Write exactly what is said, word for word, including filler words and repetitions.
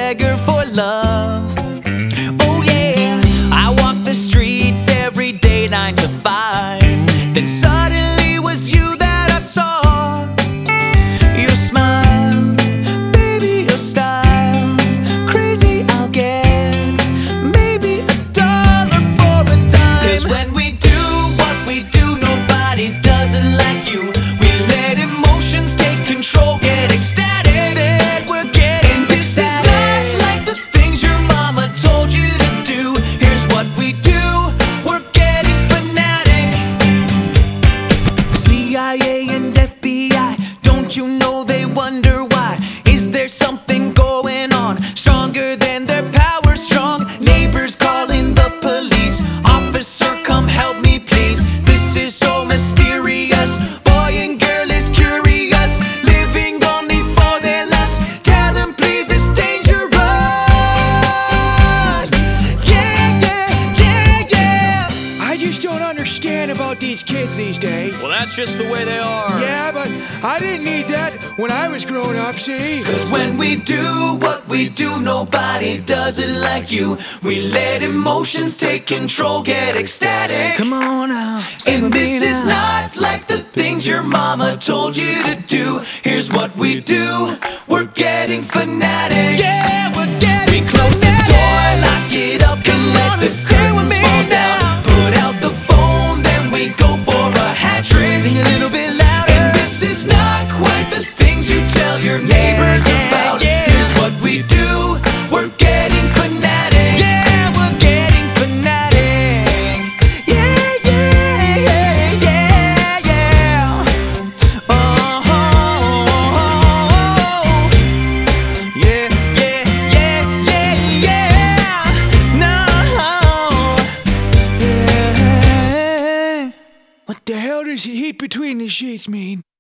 beggar for love. Oh yeah, I walk the streets every day, nine to five. Then suddenly it was you that I saw. Your smile, baby, your style, crazy I'll get maybe a dollar for a dime. 'Cause when we do what we do, nobody does it like you. We let emotions take control, get ecstatic. Said we're getting this is not like the things your mama told you to do. Here's what we do, we're getting fanatic. C I A and F B I, don't you know they wonder why? Is there something going on stronger than their power strong? Neighbors calling the police, officer come help me please. This is so mysterious, boy and girl is curious, living only for their lust. Tell them please it's dangerous. Yeah, yeah, yeah, yeah. I just don't understand about these kids these days. Well, that's just the way they are. Yeah, but I didn't need that when I was growing up, see? 'Cause when we do what we do, nobody does it like you. We let emotions take control, get ecstatic. Come on now. And this is not like the things your mama told you to do. Here's what we do, we're getting fanatic. Yeah, we're getting We close fanatic. The door, lock it up, and let the curtains fall down. Put out the phone, then we go for a hat trick. Sing a little bit louder. And this is not quite the things you tell your neighbors Yeah, about. yeah. Here's what we do, we're getting fanatic. Yeah, we're getting fanatic. Yeah, yeah, yeah, yeah, yeah. Oh, yeah, yeah, yeah, yeah, yeah. No, yeah. What the hell does heat between the sheets mean?